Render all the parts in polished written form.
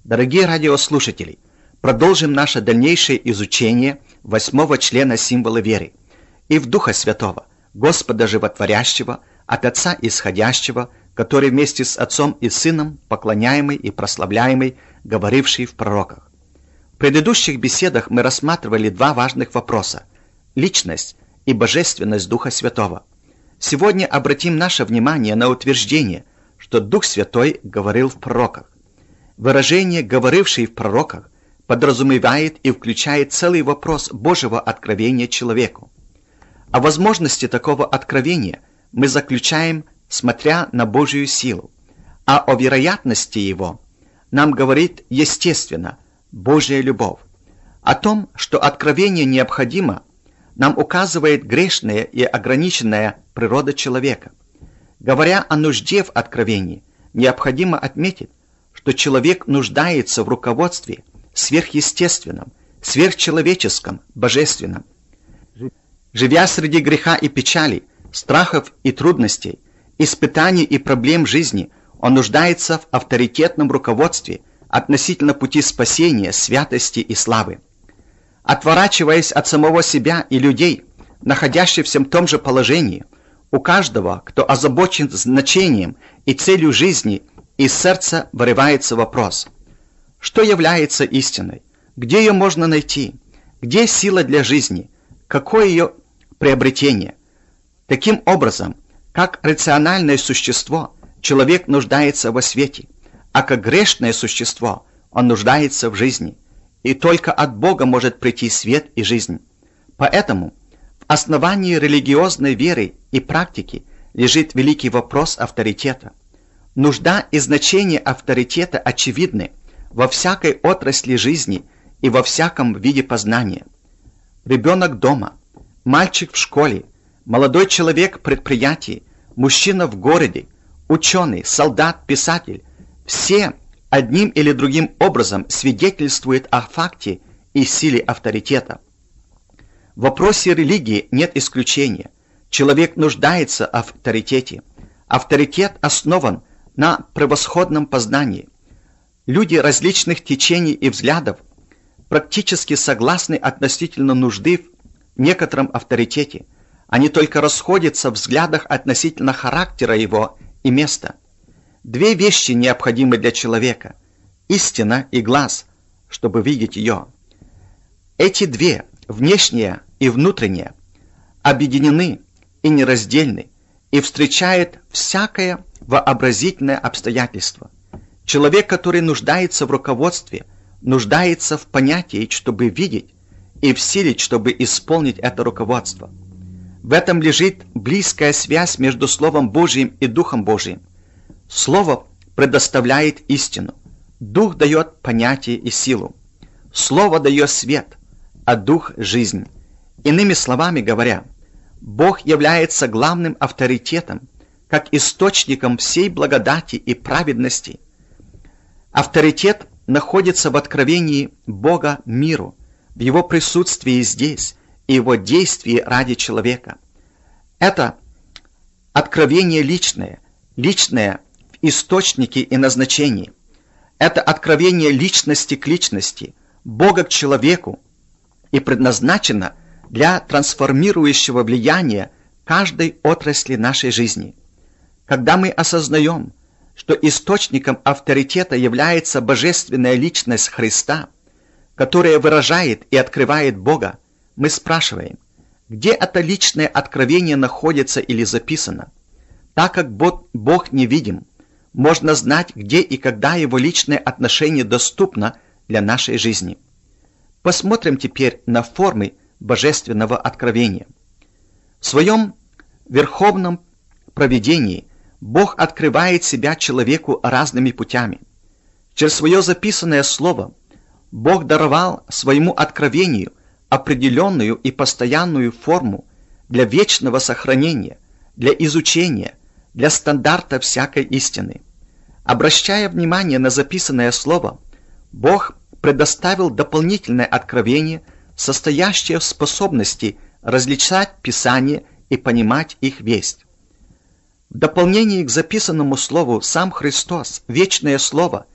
Дорогие радиослушатели, продолжим наше дальнейшее изучение 8 члена символа веры. И в Духа Святого, Господа Животворящего, от Отца Исходящего, который вместе с Отцом и Сыном, поклоняемый и прославляемый, говоривший в пророках. В предыдущих беседах мы рассматривали два важных вопроса – личность и божественность Духа Святого. Сегодня обратим наше внимание на утверждение, что Дух Святой говорил в пророках. Выражение «говоривший в пророках» подразумевает и включает целый вопрос Божьего откровения человеку. О возможности такого откровения мы заключаем, смотря на Божью силу, а о вероятности его нам говорит естественно Божья любовь. О том, что откровение необходимо, нам указывает грешная и ограниченная природа человека. Говоря о нужде в откровении, необходимо отметить, что человек нуждается в руководстве сверхъестественном, сверхчеловеческом, божественном. Живя среди греха и печали, страхов и трудностей, испытаний и проблем жизни, он нуждается в авторитетном руководстве относительно пути спасения, святости и славы. Отворачиваясь от самого себя и людей, находящихся в том же положении, у каждого, кто озабочен значением и целью жизни, из сердца вырывается вопрос: что является истиной? Где ее можно найти? Где сила для жизни? Какое ее приобретение? Таким образом, как рациональное существо, человек нуждается во свете, а как грешное существо, он нуждается в жизни. И только от Бога может прийти свет и жизнь. Поэтому в основании религиозной веры и практики лежит великий вопрос авторитета. Нужда и значение авторитета очевидны во всякой отрасли жизни и во всяком виде познания. Ребенок дома, мальчик в школе, молодой человек в предприятии, мужчина в городе, ученый, солдат, писатель – все одним или другим образом свидетельствуют о факте и силе авторитета. В вопросе религии нет исключения. Человек нуждается в авторитете. Авторитет основан на превосходном познании. Люди различных течений и взглядов практически согласны относительно нужды в некотором авторитете. Они только расходятся в взглядах относительно характера его и места. Две вещи необходимы для человека – истина и глаз, чтобы видеть ее. Эти две, внешняя и внутренняя, объединены и нераздельны, и встречает всякое вообразительное обстоятельство. Человек, который нуждается в руководстве, нуждается в понятии, чтобы видеть, и в силе, чтобы исполнить это руководство. В этом лежит близкая связь между Словом Божьим и Духом Божьим. Слово предоставляет истину, Дух дает понятие и силу. Слово дает свет, а Дух – жизнь. Иными словами говоря, Бог является главным авторитетом, как источником всей благодати и праведности. Авторитет находится в откровении Бога миру, в Его присутствии здесь и Его действии ради человека. Это откровение личное в источнике и назначении. Это откровение личности к личности, Бога к человеку, и предназначено для трансформирующего влияния каждой отрасли нашей жизни. Когда мы осознаем, что источником авторитета является божественная личность Христа, которая выражает и открывает Бога, мы спрашиваем, где это личное откровение находится или записано. Так как Бог невидим, можно знать, где и когда Его личное отношение доступно для нашей жизни. Посмотрим теперь на формы божественного откровения. В своем верховном провидении Бог открывает себя человеку разными путями. Через свое записанное слово Бог даровал своему откровению определенную и постоянную форму для вечного сохранения, для изучения, для стандарта всякой истины. Обращая внимание на записанное слово, Бог предоставил дополнительное откровение, состоящее в способности различать Писание и понимать их весть. В дополнение к записанному слову сам Христос, вечное Слово,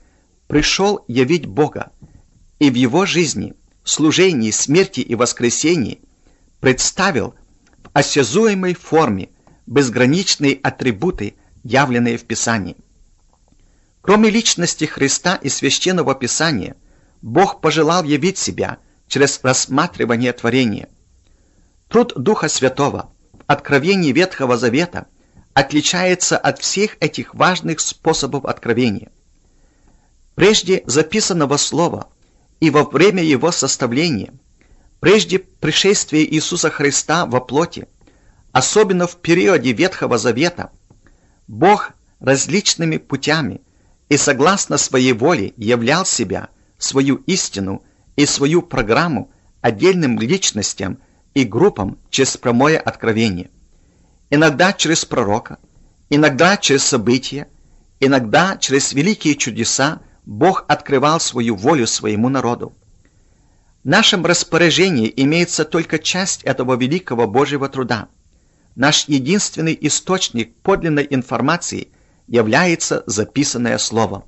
пришел явить Бога, и в его жизни, служении, смерти и воскресении представил в осязуемой форме безграничные атрибуты, явленные в Писании. Кроме личности Христа и Священного Писания, Бог пожелал явить себя через рассматривание творения. Труд Духа Святого в откровении Ветхого Завета отличается от всех этих важных способов откровения. Прежде записанного слова и во время его составления, прежде пришествия Иисуса Христа во плоти, особенно в периоде Ветхого Завета, Бог различными путями и согласно своей воле являл себя, свою истину и свою программу отдельным личностям и группам через прямое откровение. Иногда через пророка, иногда через события, иногда через великие чудеса Бог открывал свою волю своему народу. В нашем распоряжении имеется только часть этого великого Божьего труда. Наш единственный источник подлинной информации является записанное Слово.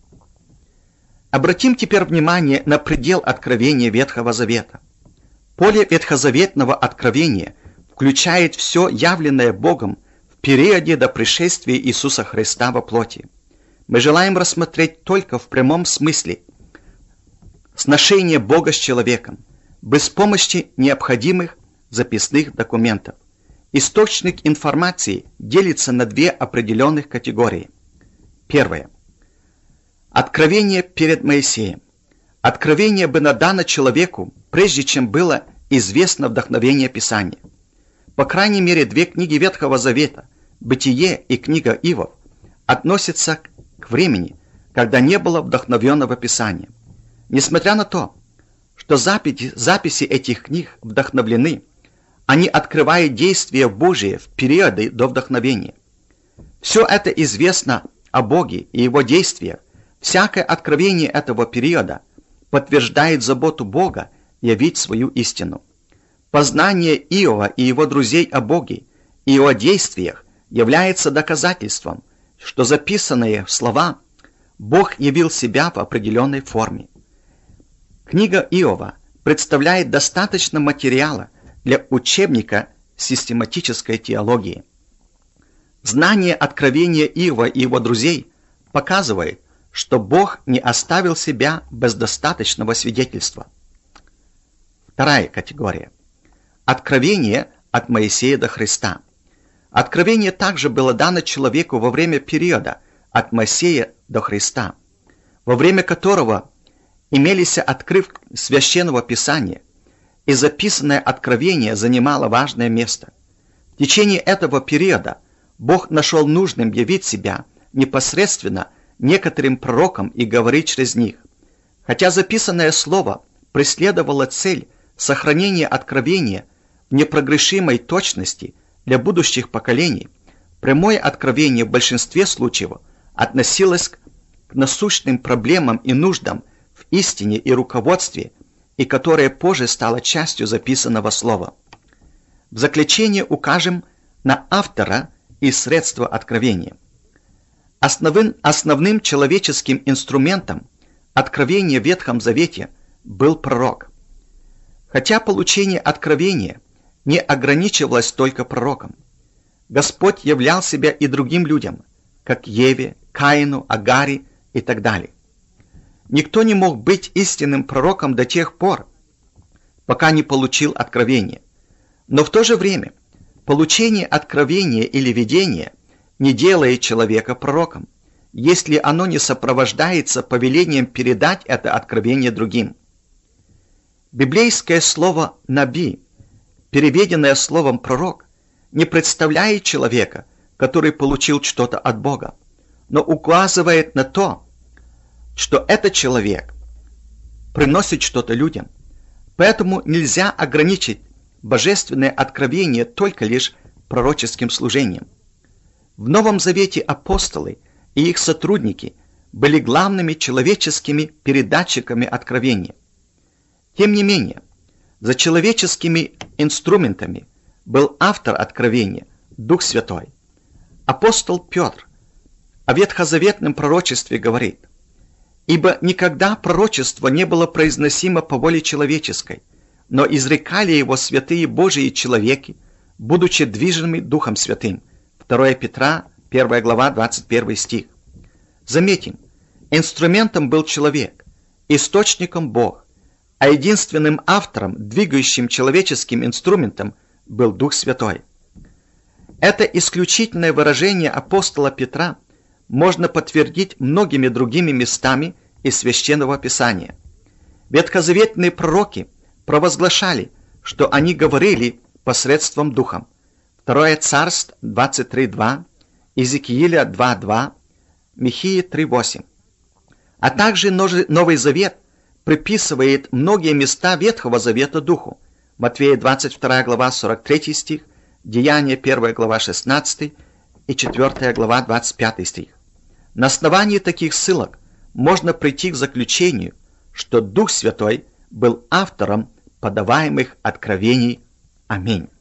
Обратим теперь внимание на предел откровения Ветхого Завета. Поле ветхозаветного откровения включает все явленное Богом в периоде до пришествия Иисуса Христа во плоти. Мы желаем рассмотреть только в прямом смысле сношение Бога с человеком, без помощи необходимых записных документов. Источник информации делится на две определенных категории. Первое. Откровение перед Моисеем. Откровение было дано человеку, прежде чем было известно вдохновение Писания. По крайней мере, две книги Ветхого Завета, Бытие и книга Иов, относятся к времени, когда не было вдохновенного Писания. Несмотря на то, что записи этих книг вдохновлены, они открывают действия Божие в периоды до вдохновения. Все это известно о Боге и Его действиях. Всякое откровение этого периода подтверждает заботу Бога явить свою истину. Познание Иова и его друзей о Боге и его действиях является доказательством, что записанные слова Бог явил себя в определенной форме. Книга Иова представляет достаточно материала для учебника систематической теологии. Знание откровения Иова и его друзей показывает, что Бог не оставил себя без достаточного свидетельства. Вторая категория. Откровение от Моисея до Христа. Откровение также было дано человеку во время периода от Моисея до Христа, во время которого имелись открытки Священного Писания, и записанное откровение занимало важное место. В течение этого периода Бог нашел нужным явить себя непосредственно некоторым пророкам и говорить через них. Хотя записанное слово преследовало цель сохранения откровения в непогрешимой точности для будущих поколений, прямое откровение в большинстве случаев относилось к насущным проблемам и нуждам в истине и руководстве, и которое позже стало частью записанного слова. В заключение укажем на автора и средства откровения. Основным человеческим инструментом откровения в Ветхом Завете был пророк. Хотя получение откровения не ограничивалось только пророком, Господь являл себя и другим людям, как Еве, Каину, Агаре и так далее. Никто не мог быть истинным пророком до тех пор, пока не получил откровение. Но в то же время получение откровения или видения не делает человека пророком, если оно не сопровождается повелением передать это откровение другим. Библейское слово «наби», переведенное словом «пророк», не представляет человека, который получил что-то от Бога, но указывает на то, что этот человек приносит что-то людям. Поэтому нельзя ограничить божественное откровение только лишь пророческим служением. В Новом Завете апостолы и их сотрудники были главными человеческими передатчиками откровения. Тем не менее, за человеческими инструментами был автор откровения, Дух Святой. Апостол Петр о ветхозаветном пророчестве говорит: Ибо никогда пророчество не было произносимо по воле человеческой, но изрекали его святые Божии человеки, будучи движимы Духом Святым. 2 Петра, 1 глава, 21 стих. Заметим, инструментом был человек, источником Бог, а единственным автором, двигающим человеческим инструментом, был Дух Святой. Это исключительное выражение апостола Петра можно подтвердить многими другими местами из Священного Писания. Ветхозаветные пророки провозглашали, что они говорили посредством Духом. 2 Царств 23.2, Иезекииля 2.2, Михея 3.8. А также Новый Завет приписывает многие места Ветхого Завета Духу. Матфея 22 глава 43 стих, Деяния 1 глава 16 и 4 глава 25 стих. На основании таких ссылок можно прийти к заключению, что Дух Святой был автором подаваемых откровений. Аминь.